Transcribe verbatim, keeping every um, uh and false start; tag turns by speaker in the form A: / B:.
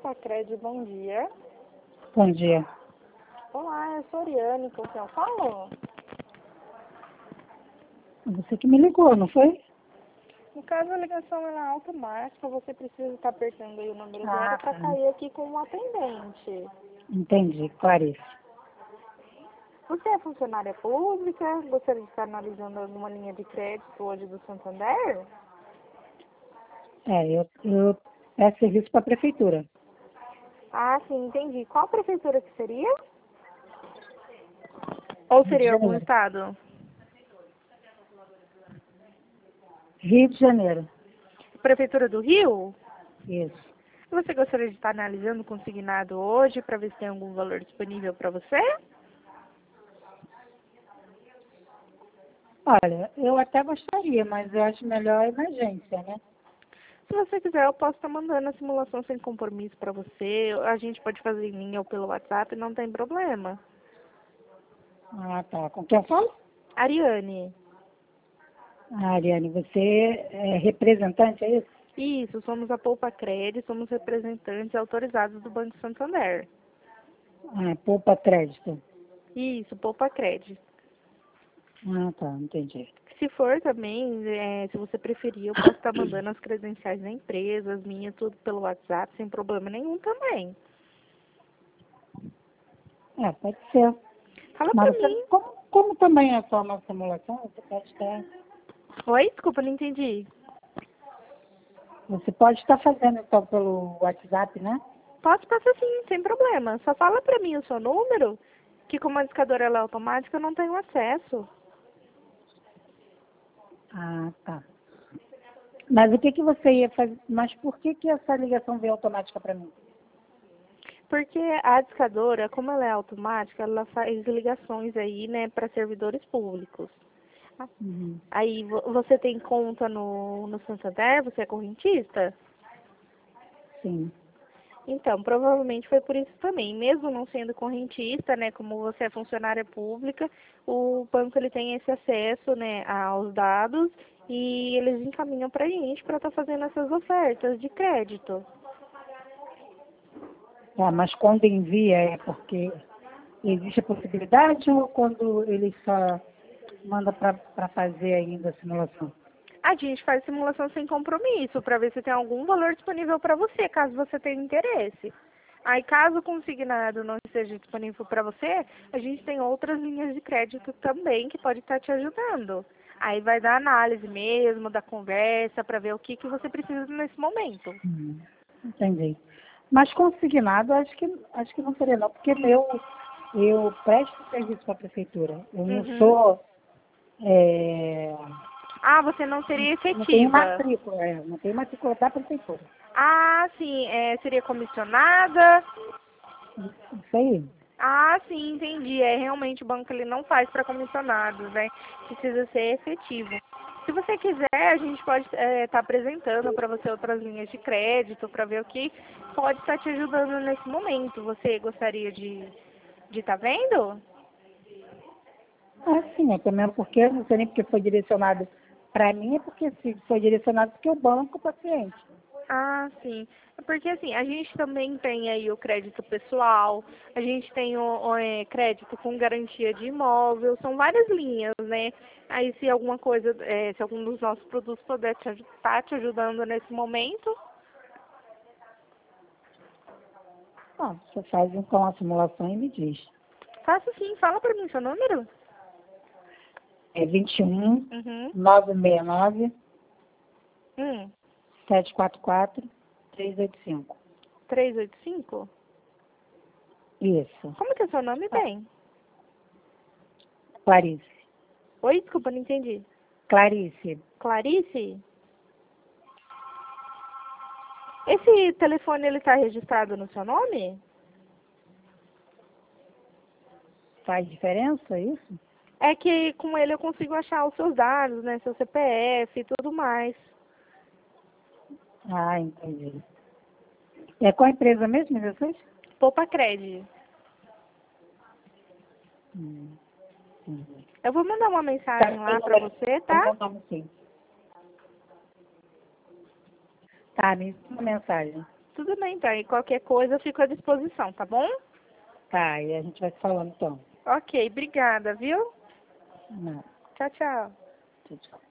A: Poupa Cred, bom dia.
B: Bom dia.
A: Olá, eu sou Oriane, com quem eu falo?
B: Você que me ligou, não foi?
A: No caso, a ligação ela é automática, você precisa estar apertando aí o número zero
B: Ah,
A: para
B: tá.
A: cair aqui com um atendente.
B: Entendi, Clarice.
A: Você é funcionária pública? Gostaria de estar analisando alguma linha de crédito hoje do Santander?
B: É, eu, eu peço serviço para a prefeitura.
A: Ah, sim, entendi. Qual prefeitura que seria? Ou
B: Rio de
A: seria algum
B: Janeiro.
A: estado?
B: Rio de Janeiro.
A: Prefeitura do Rio?
B: Isso.
A: Você gostaria de estar analisando o consignado hoje para ver se tem algum valor disponível para você?
B: Olha, eu até gostaria, mas eu acho melhor a emergência, né?
A: Se você quiser, eu posso estar mandando a simulação sem compromisso para você. A gente pode fazer em linha ou pelo WhatsApp, não tem problema.
B: Ah, tá. Com quem eu falo?
A: Ariane.
B: Ah, Ariane, você é representante, é isso?
A: Isso, somos a Poupa Cred, somos representantes autorizados do Banco Santander.
B: Ah, poupa crédito.
A: Isso, Poupa Cred.
B: Ah, tá, entendi.
A: Se for também, é, se você preferir, eu posso estar mandando as credenciais da empresa, as minhas, tudo pelo WhatsApp, sem problema nenhum também.
B: É, pode ser.
A: Fala pra
B: Mas você,
A: mim.
B: como, como também é só uma simulação, você pode estar,
A: Oi? Desculpa, não entendi.
B: você pode estar fazendo então pelo WhatsApp, né?
A: Posso passar sim, sem problema. Só fala pra mim o seu número, que como a discadora ela é automática, eu não tenho acesso.
B: Ah, tá. Mas o que que você ia fazer? Mas por que que essa ligação veio automática para mim?
A: Porque a discadora, como ela é automática, ela faz ligações aí, né, para servidores públicos.
B: Uhum.
A: Aí vo- você tem conta no, no Santander, você é correntista?
B: Sim.
A: Então, provavelmente foi por isso também. Mesmo não sendo correntista, né, como você é funcionária pública, o banco ele tem esse acesso, né, aos dados e eles encaminham para a gente para estar fazendo essas ofertas de crédito.
B: Tá, mas quando envia é porque existe a possibilidade ou quando ele só manda para fazer ainda a simulação?
A: A gente faz simulação sem compromisso para ver se tem algum valor disponível para você, caso você tenha interesse. Aí, caso o consignado não esteja disponível para você, a gente tem outras linhas de crédito também que pode estar te ajudando. Aí vai dar análise mesmo, da conversa, para ver o que, que você precisa nesse momento.
B: Hum, entendi. Mas consignado, acho que, acho que não seria não, porque meu, eu presto serviço para a prefeitura. Eu não
A: Uhum.
B: sou, é,
A: Ah, você não seria
B: não tenho
A: efetiva.
B: matrícula, é, não tenho matrícula da prefeitura.
A: Ah, sim, é, seria comissionada.
B: Isso aí.
A: Ah, sim, entendi. É realmente o banco ele não faz para comissionados, né? Precisa ser efetivo. Se você quiser, a gente pode estar apresentando para você outras linhas de crédito para ver o que pode estar te ajudando nesse momento. Você gostaria de de estar vendo?
B: Ah, sim, até mesmo porque, não sei nem porque foi direcionado para mim, é porque se foi direcionado porque o banco para cliente.
A: Ah, sim. É porque assim, a gente também tem aí o crédito pessoal, a gente tem o, o, é, crédito com garantia de imóvel, são várias linhas, né? Aí se alguma coisa, é, se algum dos nossos produtos puder te, aju- tá te ajudando nesse momento,
B: Ah, você faz então a simulação e me diz.
A: faça sim, fala pra mim seu número.
B: É vinte e um,
A: Uhum.
B: novecentos e sessenta e nove,
A: Hum.
B: setecentos e quarenta e quatro, trezentos e oitenta e cinco.
A: trezentos e oitenta e cinco?
B: Isso.
A: Como que é seu nome,
B: Ah,
A: bem?
B: Clarice.
A: Oi, desculpa, não entendi.
B: Clarice,
A: Clarice? Esse telefone ele tá registrado no seu nome?
B: faz diferença isso?
A: É que com ele eu consigo achar os seus dados, né? Seu C P F e tudo mais.
B: Ah, entendi. É qual a empresa mesmo de vocês?
A: Poupa Cred.
B: Hum, entendi.
A: Eu vou mandar uma
B: Tá,
A: mensagem
B: tem
A: lá pra
B: número.
A: você,
B: Tá
A: tá?
B: meu nome sim. Tá, me manda uma mensagem.
A: Tudo bem, então. E qualquer coisa eu fico à disposição, tá bom?
B: Tá, e a gente vai se falando então.
A: Ok, obrigada, viu?
B: Não,
A: Tchau, tchau.
B: tchau, tchau.